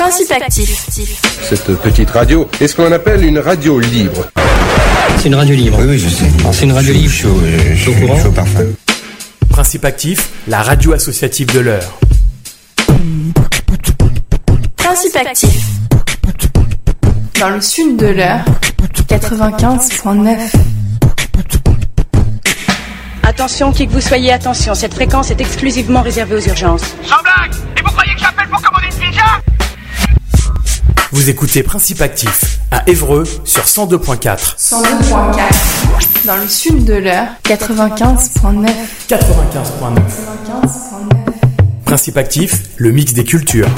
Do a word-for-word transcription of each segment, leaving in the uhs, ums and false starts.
Principe actif. Cette petite radio est ce qu'on appelle une radio libre. C'est une radio libre. Oui, oui, je sais. C'est une radio libre. Chaud, euh, chaud, chaud, chaud parfum. Principe actif, la radio associative de l'heure. Principe actif. Dans le sud de l'heure, quatre-vingt-quinze virgule neuf. Attention, qui que vous soyez, attention, cette fréquence est exclusivement réservée aux urgences. Sans blague! Et vous croyez que j'appelle pour commander une pizza? Vous écoutez Principe actif à Évreux sur cent deux virgule quatre. cent deux virgule quatre. Dans le sud de l'heure, quatre-vingt-quinze virgule neuf. quatre-vingt-quinze virgule neuf. quatre-vingt-quinze virgule neuf. Principe actif, le mix des cultures.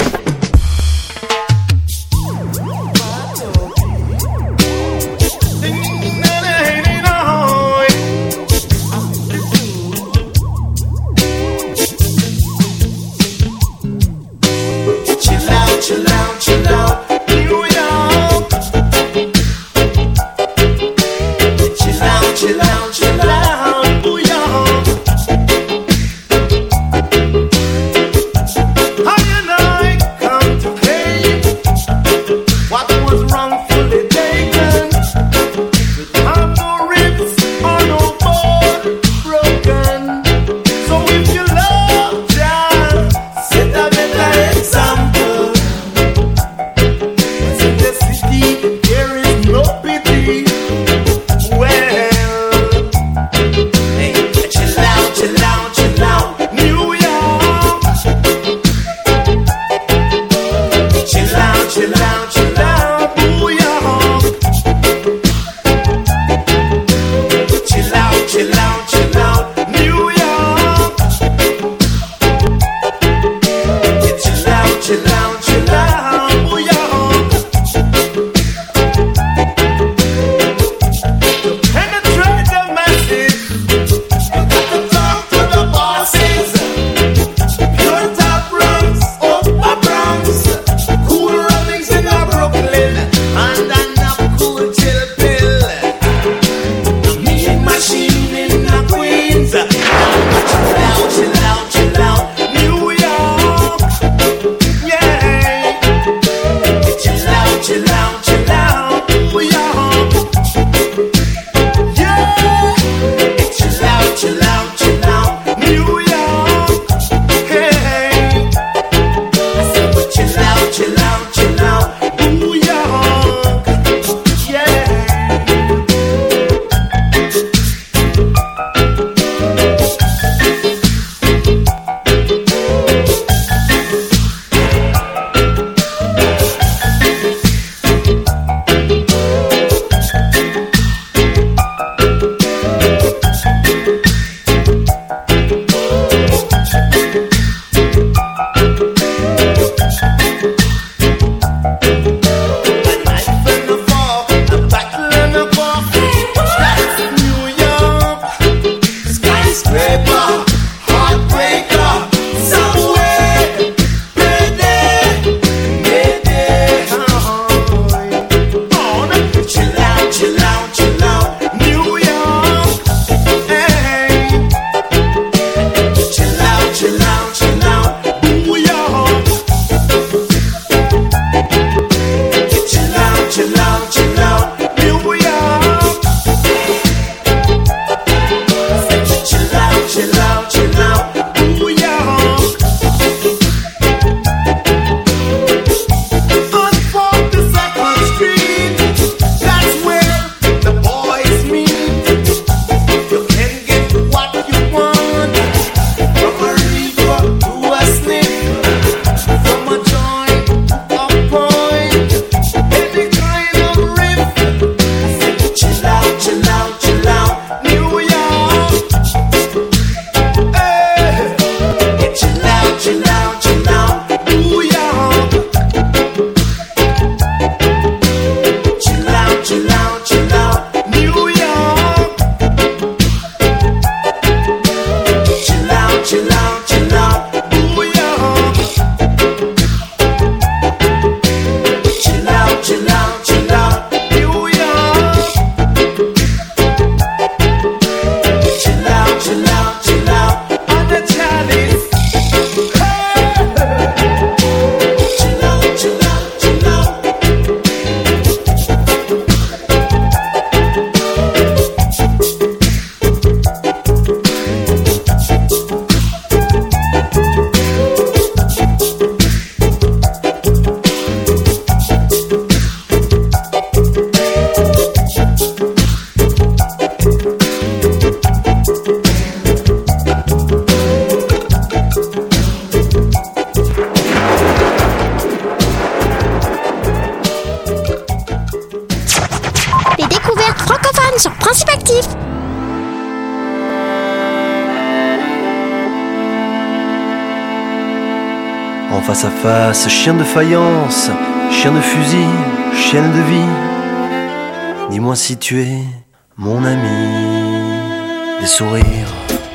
Cool runnings in the face à face, chien de faïence, chien de fusil, chienne de vie. Dis-moi si tu es mon ami. Des sourires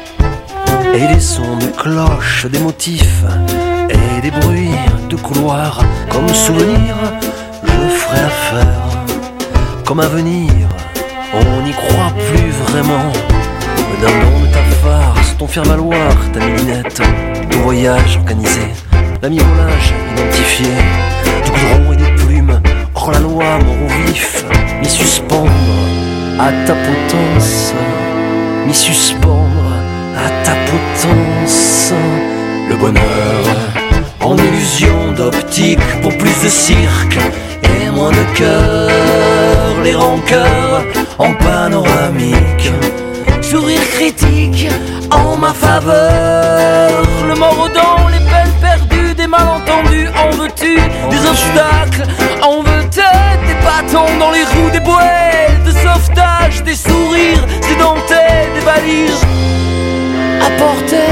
et des sons de cloche, des motifs et des bruits de couloir. Comme souvenir, je ferai l'affaire. Comme avenir, on n'y croit plus vraiment. D'un nom de ta farce, ton faire-valoir, ta milinette, ton voyage organisé, la mi-roulage identifié, du goudron et des plumes, hors la loi, mort au vif, m'y suspendre à ta potence, m'y suspendre à ta potence. Le bonheur en illusion d'optique pour plus de cirque et moins de cœur, les rancœurs en panoramique. Sourire critique en ma faveur. Le mort aux dents, les peines perdues, des malentendus. En veux-tu des obstacles? En veux-tu des bâtons dans les roues des bouées de sauvetage, des sourires édentés, des valises à porter,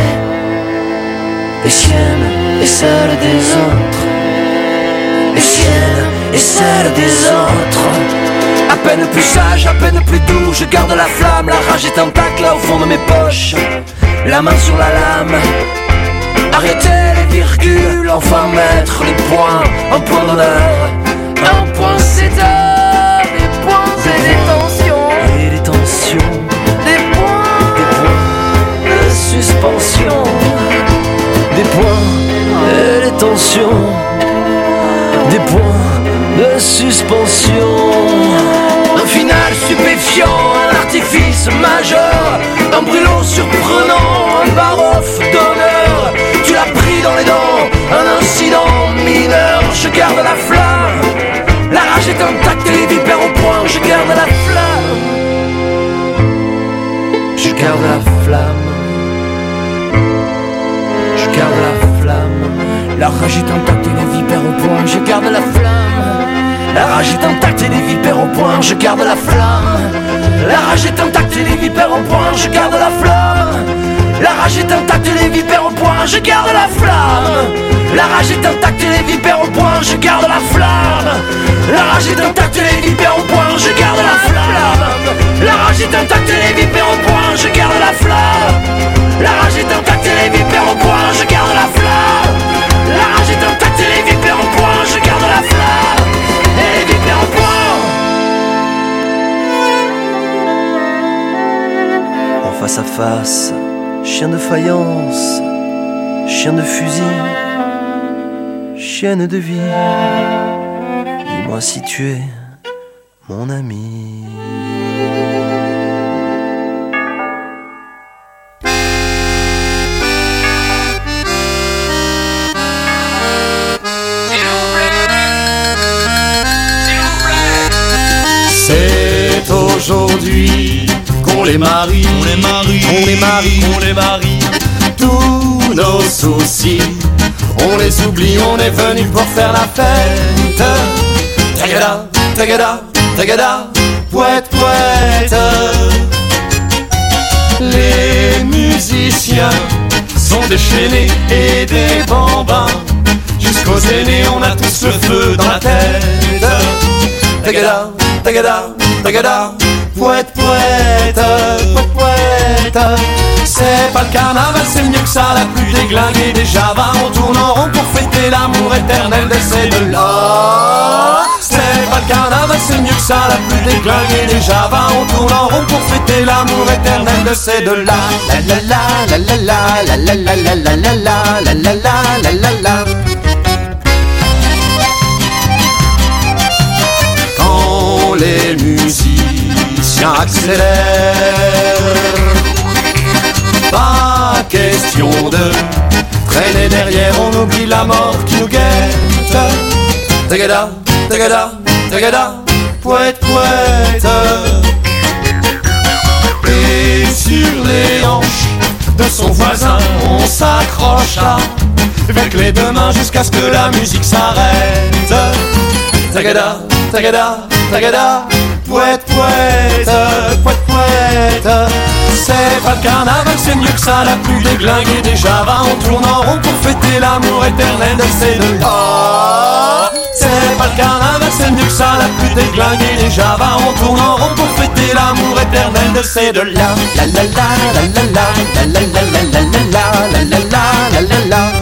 les siennes et celles des autres, les siennes et celles des autres. À peine plus sage, à peine plus doux, je garde la flamme, la rage est intacte là au fond de mes poches, la main sur la lame. Arrêtez les virgules, enfin mettre les points, un point d'honneur, un point c'est d'heure, des points et des tensions, et des tensions, des points, des points de suspension, des points et des tensions, des points de suspension. Un final stupéfiant, un artifice majeur, un brûlot surprenant, un bar-off d'honneur. Tu l'as pris dans les dents, un incident mineur. Je garde la flamme, la rage est intacte et les vipères au point. Je garde la flamme, je garde la flamme, je garde la flamme. La rage est intacte et les vipères au point. Je garde la flamme. La rage est intacte et les vipères au point, je garde la flamme. La rage est intacte et les vipères au point, je garde la flamme. La rage est intacte et les vipères au point, je garde la flamme. La rage est intacte et les vipères au point, je garde la flamme. La rage est intacte et les vipères au point, je garde la flamme. La rage est intacte et les vipères au point, je garde la flamme. La rage est intacte et les vipères au point, je garde la flamme. La rage est intacte et les vipères au point, je garde la flamme. Et les vipères au point. En face à face, chien de faïence, chien de fusil, chienne de vie. Dis-moi si tu es mon ami. C'est aujourd'hui qu'on les marie, on les marie, on les marie, on les marie. Tous nos soucis, on les oublie, on est venu pour faire la fête. Tagada, tagada, tagada, poète, poète. Les musiciens sont déchaînés et des bambins. Jusqu'aux aînés, on a tous le feu dans la tête. Tagada, tagada, tagada, poète, poète, poète, poète. C'est pas le carnaval, c'est mieux que ça, la pluie déglinguée des javas. On tourne en rond pour fêter l'amour éternel de ces deux-là. C'est pas le carnaval, c'est mieux que ça, la pluie déglinguée des javas. On tourne en rond pour fêter l'amour éternel de ces deux-là. La la la la la la la la la la la la la la la la. Les musiciens accélèrent, pas question de traîner derrière, on oublie la mort qui nous guette. Tagada, tagada, tagada, poète, poète. Et sur les hanches de son voisin, on s'accrocha avec les deux mains jusqu'à ce que la musique s'arrête. Tagada, tagada, tagada, poète, poète, poète, poète. c'est pas le carnaval, c'est mieux que ça. La plus déglinguée déjà va, on tourne en rond pour fêter l'amour éternel de ces deux-là. C'est pas le carnaval, c'est mieux que ça. La plus déglinguée déjà va, on tourne en rond pour fêter l'amour éternel de ces deux-là. La la la la la la la la la la la la la la la la la.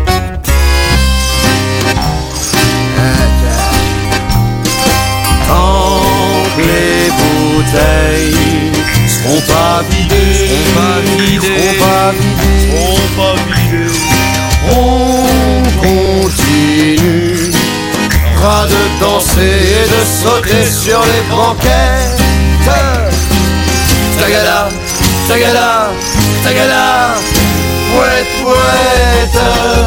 Tant que les bouteilles seront pas vidées, seront pas vidées, seront pas vidées, on continue de danser et de sauter sur les banquettes. Tagada, tagada, tagada, pouette, pouette.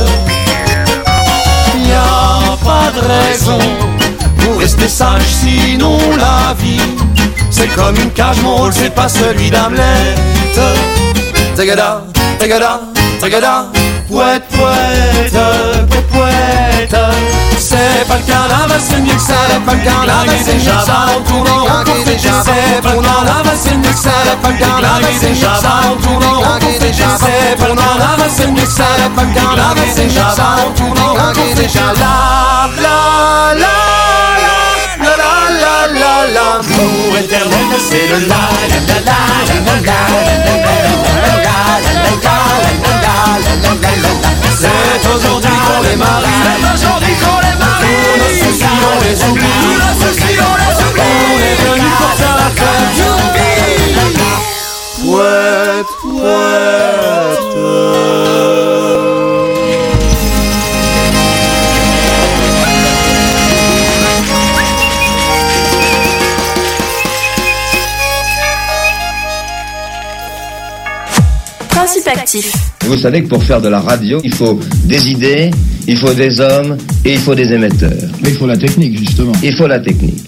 Y'a pas de raison pour rester sage, sinon la vie c'est comme une cage, mon rôle c'est pas celui d'Hamlet. Tagada, tagada, tagada, pouette, pouette, pouette, pouette. C'est pas le carnaval, c'est mieux que ça. C'est pas le carnaval, c'est mieux que ça. On tourne en rond pour fêter. C'est pas le carnaval, c'est mieux que ça. C'est pas le carnaval, c'est mieux que ça. On tourne en rond pour fêter. C'est pas le carnaval, c'est mieux que ça. C'est pas le carnaval, c'est mieux que ça. On tourne en rond pour fêter. La la la la la la la la. L'amour éternel, c'est le la la la la la la la. C'est aujourd'hui qu'on les marie. C'est aujourd'hui qu'on les marie. Tous nos soucis on les oublie. Tous nos soucis on les oublie. On est venu pour faire la fête. Pouette, pouette. Principe actif. Vous savez que pour faire de la radio, il faut des idées, il faut des hommes et il faut des émetteurs. Mais il faut la technique, justement. Il faut la technique.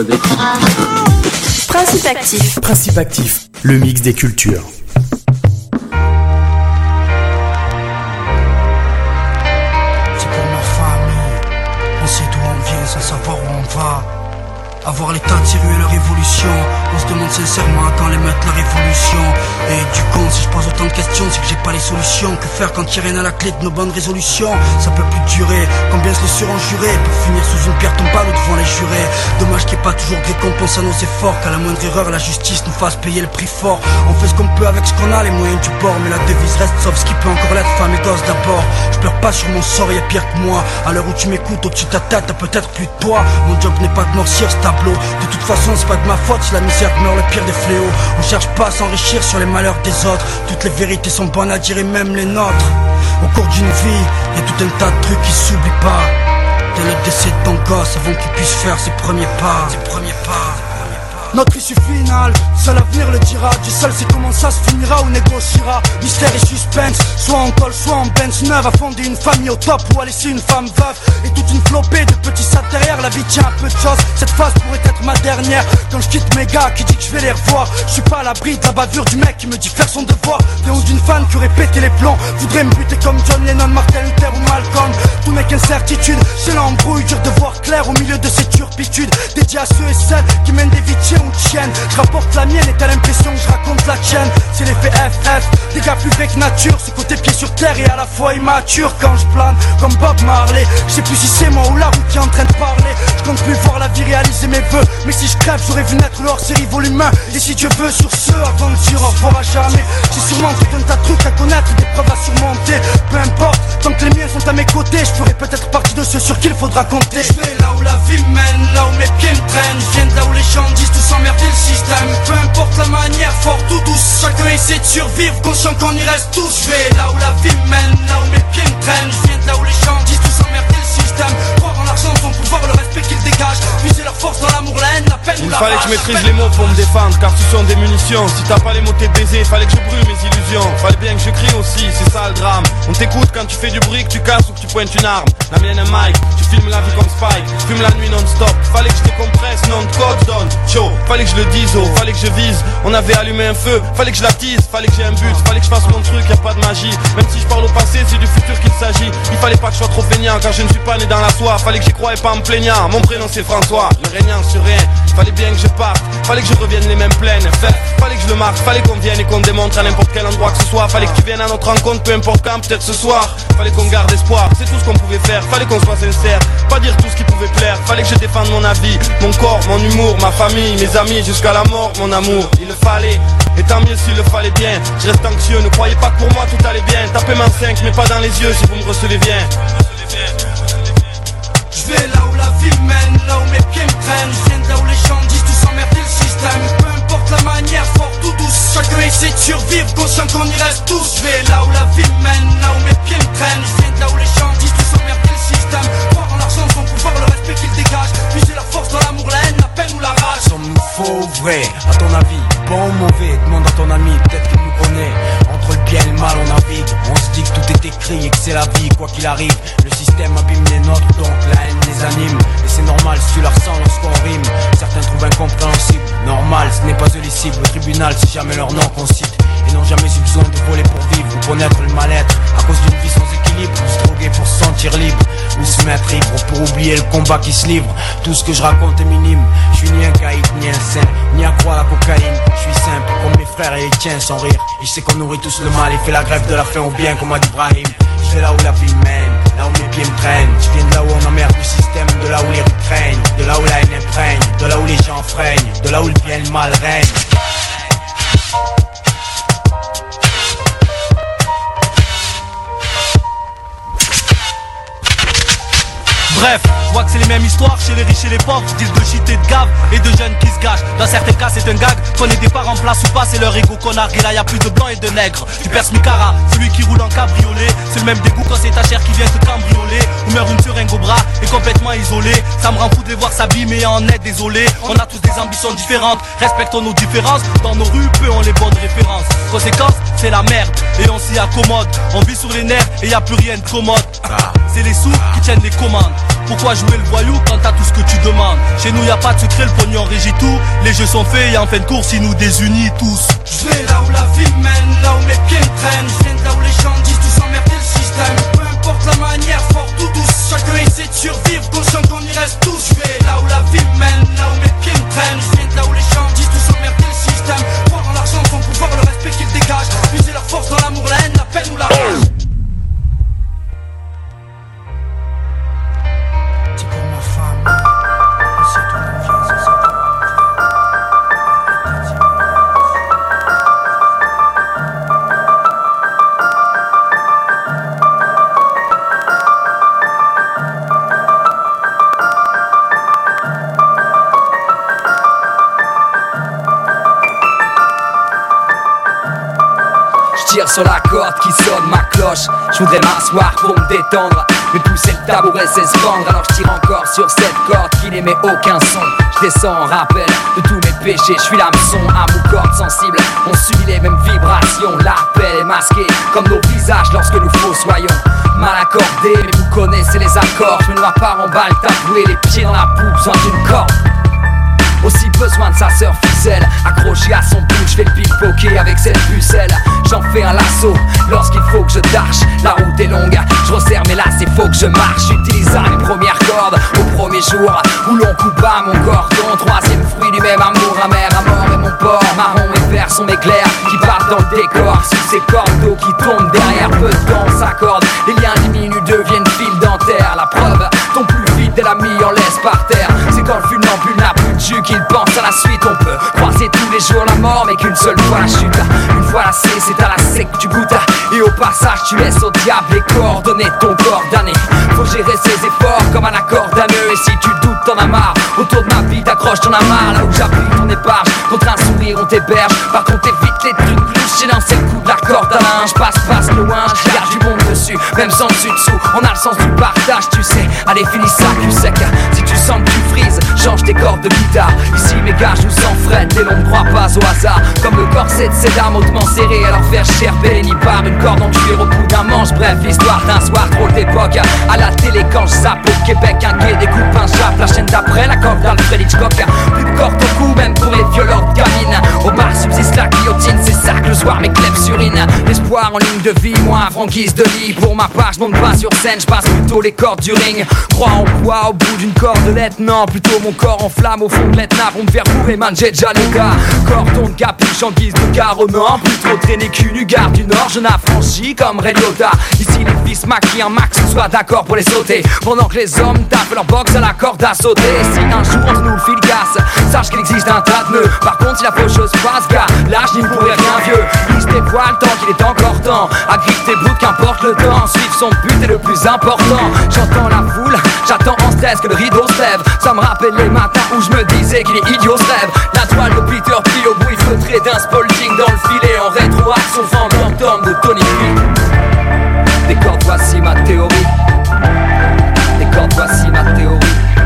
Principe actif. Principe actif, le mix des cultures. C'est pour ma famille. On sait d'où on vient sans savoir où on va. Avoir l'état de ces ruelles, leur évolution. On se demande sincèrement quand les mettre la révolution. Et du con, si je pose autant de questions, c'est que j'ai pas les solutions. Que faire quand il y a rien à la clé de nos bonnes résolutions? Ça peut plus durer, combien se le seront jurés pour finir sous une pierre tombale ou devant les jurés. Dommage qu'il n'y ait pas toujours de récompense à nos efforts. Qu'à la moindre erreur, la justice nous fasse payer le prix fort. On fait ce qu'on peut avec ce qu'on a, les moyens du bord. Mais la devise reste sauf ce qui peut encore l'être, femme et gosse d'abord. Je pleure pas sur mon sort, y'a pire que moi. À l'heure où tu m'écoutes, au-dessus de ta tête, t'as peut-être plus de toi. Mon job n'est pas de noircir ce tableau. De toute façon c'est pas de ma faute si la misère meurt le pire des fléaux. On cherche pas à s'enrichir sur les malheurs des autres. Toutes les vérités sont bonnes à dire et même les nôtres. Au cours d'une vie, y'a tout un tas de trucs qui s'oublient pas. Dès le décès de ton gosse avant qu'il puisse faire ses premiers pas. Ses premiers pas. Notre issue finale, seul l'avenir le dira. Dieu seul sait comment ça se finira ou négociera. Mystère et suspense, soit en col, soit en bench neuve. À fonder une famille au top ou à laisser une femme veuve. Et toute une flopée de petits sacs derrière. La vie tient un peu de choses, cette phase pourrait être ma dernière. Quand je quitte mes gars qui dit que je vais les revoir. Je suis pas à l'abri de la bavure du mec qui me dit faire son devoir. Léon d'une fan qui aurait pété les plombs. Voudrait me buter comme John Lennon, Martin Luther ou Malcolm. Tout n'est qu'incertitude, c'est l'embrouille. Dur de voir clair au milieu de ces turpitudes. Dédié à ceux et celles qui mènent des vies ou tienne. Je rapporte la mienne et t'as l'impression que je raconte la tienne. C'est l'effet F F, des gars plus vrais que nature. Ce côté pied sur terre et à la fois immature. Quand je plane comme Bob Marley, je sais plus si c'est moi ou la route qui est en train de parler. Je compte plus voir la vie réaliser mes vœux. Mais si je crève j'aurais vu naître le hors-série volume un. Et si Dieu veut sur ce, avant de dire au revoir à jamais. J'ai sûrement tout un tas de trucs à connaître, des preuves à surmonter. Peu importe, tant que les miens sont à mes côtés, je ferai peut-être partie de ceux sur qui il faudra compter. Je vais là où la vie mène, là où mes pieds me traînent. Je viens de là où les gens disent tout s'emmerder le système. Peu importe la manière, fort ou douce, chacun essaie de survivre, conscient qu'on y reste tous. Je vais là où la vie mène, là où mes pieds me traînent. Je viens de là où les gens disent tout s'emmerder le système. Croire en l'argent, son pouvoir, le respect qu'ils dégagent. Puiser leur force dans l'amour, la haine, la peine ou la rage. Il fallait que je maîtrise les mots pour me défendre, car ce sont des munitions. Si t'as pas les mots t'es baisé, fallait que je brûle mes illusions. Fallait bien que je crie aussi, c'est ça le drame. On t'écoute quand tu fais du bruit, que tu casses ou que tu pointes une arme. La mienne est Mike, tu filmes la vie comme Spike. Fume la nuit non-stop, fallait que je décompresse, non de code donne. Chaud, fallait que je le dise, oh, fallait que je vise. On avait allumé un feu, fallait que je l'attise. Fallait que j'ai un but, fallait que je fasse mon truc, y a pas de magie. Même si je parle au passé, c'est du futur qu'il s'agit. Il fallait pas que je sois trop feignant, car je ne suis pas né dans la soie. Fallait que j'y croie et pas en me plaignant. Mon prénom c'est François, le régnant sur rien. fallait bien que je parte, fallait que je revienne les mêmes pleines. Fait, fallait que je le marque, fallait qu'on vienne et qu'on démontre à n'importe quel endroit que ce soit. Fallait que tu viennes à notre rencontre, peu importe quand, peut-être ce soir. Fallait qu'on garde espoir, c'est tout ce qu'on pouvait faire. Fallait qu'on soit sincère, pas dire tout ce qui pouvait plaire. Fallait que je défende mon avis, mon corps, mon humour, ma famille, mes amis, jusqu'à la mort, mon amour. Il le fallait, et tant mieux s'il le fallait bien. Je reste anxieux, ne croyez pas que pour moi tout allait bien. Tapez ma cinq, mais pas dans les yeux si vous me recevez bien. Je vais là où la vie mène, là où mes pieds me traînent. Je viens de là où les gens disent tous emmerder le système. Peu importe la manière, forte ou douce, chacun essaie de survivre, conscient qu'on y reste tous. Je vais là où la vie mène, là où mes pieds me traînent. Je viens de là où les gens disent tous emmerder le système. Croire en l'argent, son pouvoir, le respect qu'il dégage. Puiser la force dans l'amour, la haine, la peine ou la rage. Sommes-nous faux ou vrai, à ton avis? Bon ou mauvais, demande à ton ami, peut-être qu'il nous connaît. Entre le bien et le mal on navigue, on se dit que tout est écrit et que c'est la vie, quoi qu'il arrive. Le système abîme les nôtres, donc la haine les anime. Et c'est normal si tu la ressens lorsqu'on rime. Certains trouvent incompréhensible, normal, ce n'est pas eux les cibles. Le tribunal, c'est jamais leur nom qu'on cite. Et n'ont jamais eu besoin de voler pour vivre ou connaître le mal-être. À cause d'une vie sans équilibre, ou se droguer pour se sentir libre, ou se mettre ivre pour oublier le combat qui se livre. Tout ce que je raconte est minime, je suis ni un caïd, ni un saint, ni à croire à la cocaïne. Je suis simple, comme mes frères et les tiens sans rire. Et je sais qu'on nourrit tous le mal et fait la grève de la faim au bien comme a dit Brahim. Je vais là où la vie mène, là où mes pieds me traînent. Je viens de là où on emmerde le système, de là où les rues craignent, de là où la haine imprègne, de là où les gens freinent, de là où le bien et le mal règne. Bref, je vois que c'est les mêmes histoires chez les riches et les pauvres. Disent de shit et de gave et de jeunes qui se gâchent. Dans certains cas c'est un gag, qu'on ait des parents en place ou pas, c'est leur ego qu'on nargue. Et là y'a plus de blancs et de nègres. Tu perces Micara, celui qui roule en cabriolet. C'est le même dégoût quand c'est ta chair qui vient te cambrioler. Ou meurt une seringue au bras et complètement isolé. Ça me rend fou de les voir s'abîmer en est désolé. On a tous des ambitions différentes, respectons nos différences. Dans nos rues, peu ont les bonnes références. Conséquence, c'est la merde et on s'y accommode. On vit sur les nerfs et y a plus rien de commode. C'est les sous qui tiennent les commandes. Pourquoi jouer le voyou quand t'as tout ce que tu demandes? Chez nous y a pas de secret, le pognon régit tout. Les jeux sont faits et en fin de course ils nous désunissent tous. Je vais là où la vie mène, là où mes pieds me traînent. Je viens de là où les gens disent tous emmerder le système. Peu importe la manière, forte ou douce, chacun essaie de survivre, conscient qu'on y reste tous. Je vais là où la vie mène, là où mes pieds me traînent. Je viens de là où les gens disent tous emmerder le système. Croire en l'argent, son pouvoir, le respect qu'il dégage. Puiser leur force dans l'amour, la haine, la peine ou la rage. Sur la corde qui sonne ma cloche, je voudrais m'asseoir pour me détendre, mais pousser le tabouret c'est se vendre. Alors je tire encore sur cette corde qui n'émet aucun son. Je descends en rappel de tous mes péchés, je suis l'hameçon à mon cordes sensibles. On subit les mêmes vibrations, l'appel est masqué comme nos visages lorsque nous fossoyons. Mal accordé, mais vous connaissez les accords. Je me noie pas en balle, taboué, les pieds dans la boue, besoin d'une corde. Aussi besoin de sa sœur ficelle, accroché à son bout, je vais le pickpocker avec cette pucelle. J'en fais un lasso lorsqu'il faut que je tâche. La route est longue, je resserre mais là c'est faux que je marche. J'utilisera les premières cordes au premier jour où l'on coupe à mon cordon. Troisième fruit du même amour, amer à mort et mon porc. Marron et vert sont mes clairs qui partent dans le décor. Sous ces cordes d'eau qui tombent derrière, peu de temps s'accorde. Les liens diminuent, deviennent fil dentaire. La preuve, ton plus vite et l'ami en laisse par terre. C'est quand le funambule n'a plus de jus qu'il pense à la suite. On peut croiser tous les jours la mort mais qu'une seule fois la chute. Une fois lassé c'est à la sec que tu goûtes. Et au passage tu laisses au diable les coordonnées de ton corps damné. Faut gérer ses efforts comme un accord d'un nœud. Et si tu doutes t'en as marre, autour de ma vie t'accroches ton amarre. Là où j'appuie ton épargne, contre un sourire on t'héberge. Par contre évite les trucs louches, j'ai lancé le coup de la corde à linge. Passe, passe loin, je garde du monde dessus. Même sans dessus dessous, on a le sens du partage tu sais. Allez finis ça cul sec. Si tu sens que tu frises, change tes cordes de guitare. Ici mes gars je nous enfreine et l'on ne croit pas au hasard. Comme le corset de ces dames hautement serré, alors faire cher béni par une corde en cuir au bout d'un manche. Bref, l'histoire d'un soir drôle d'époque. À la télé quand je zappe au Québec, un quai découpe un jappe. La chaîne d'après, la corde d'Alfred Hitchcock. Plus de corde au cou, même pour les violeurs de gamine. Au bar subsiste la guillotine, c'est sac le soir, mes clefs s'urinent. L'espoir en ligne de vie, moi, franquise de lit. Pour ma part, je monte pas sur scène, je passe plutôt les cordes du ring. Crois en poids au bout d'une cordelette, non, plutôt mon corps en flamme au fond de l'Etna pour me faire bourrer, man, j'ai déjà le gars. Cordon de capuche en guise de carreau, plus trop traîner cul nu, gare du Nord, je n'affranchis comme Ray Liotta. Ici les fils maquillent un max, sois d'accord pour les sauter. Pendant que les hommes tapent leur box à la corde à sauter. Et si un jour entre nous le fil casse, sache qu'il existe un tas de nœuds. Par contre si la faucheuse passe, gars, l'âge n'y me pourrait rien vieux. Lisse tes poils tant qu'il est encore temps. Agrippe tes bouts qu'importe le temps. Suivre son but est le plus important. J'entends la foule, j'attends en stress que le rideau se lève. Ça me rappelle les matins où je me disais qu'il est idiot ce rêve. La toile de Peter P au bruit feutré d'un Spalding dans le filet. En rétro-action fantôme de Tony P. Des cordes, voici ma théorie. Des cordes, voici ma théorie.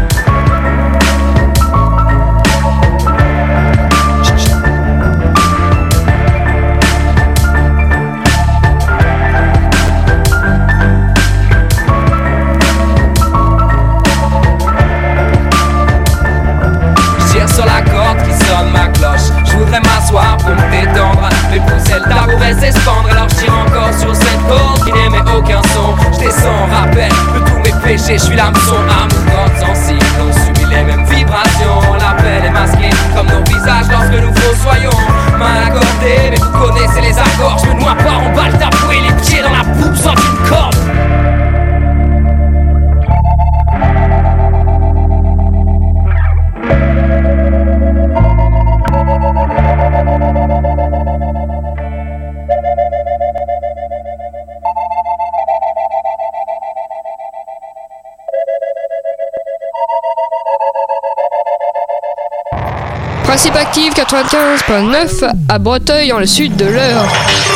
Sur la corde qui sonne ma cloche, je voudrais m'asseoir pour me détendre, mais pousser le tabouret c'est se pendre. Alors je tire encore sur cette corde qui n'émet aucun son. Je descends, rappel de tous mes péchés, je suis l'hameçon. À mon corps sensible, on subit les mêmes vibrations. L'appel est masqué comme nos visages lorsque nous fossoyons. Main accordée, mais vous connaissez les accords. Je me noie pas en balle tabouret, les pieds dans la poupe sans une corde. Principe actif quatre-vingt-quinze point neuf à Breteuil, dans le sud de l'Eure.